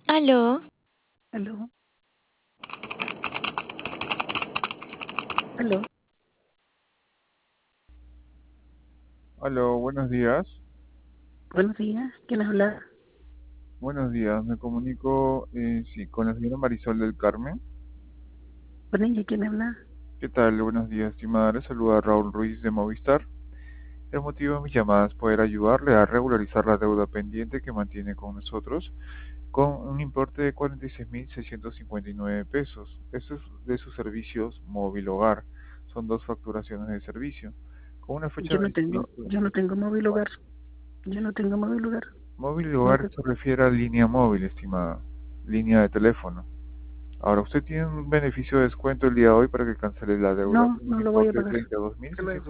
Aló, Aló, aló. Aló, buenos días. Buenos días. ¿Quién habla? Buenos días, me comunico sí, con la señora Marisol del Carmen. Con ella, ¿quién habla? ¿Qué tal? Buenos días, estimada. Le saluda Raúl Ruiz de Movistar. El motivo de mis llamadas es poder ayudarle a regularizar la deuda pendiente que mantiene con nosotros con un importe de 46.659 pesos. Esto es de sus servicios móvil hogar. Son dos facturaciones de servicio. Con una fecha Yo de no tengo, vencimiento. yo no tengo móvil hogar. Yo no tengo móvil hogar. Móvil No hogar te- se refiere a línea móvil, estimada. Línea de teléfono. Ahora, usted tiene un beneficio de descuento el día de hoy para que cancele la deuda no, con un no lo voy a importe de pagar. treinta y dos mil Hasta luego. seiscientos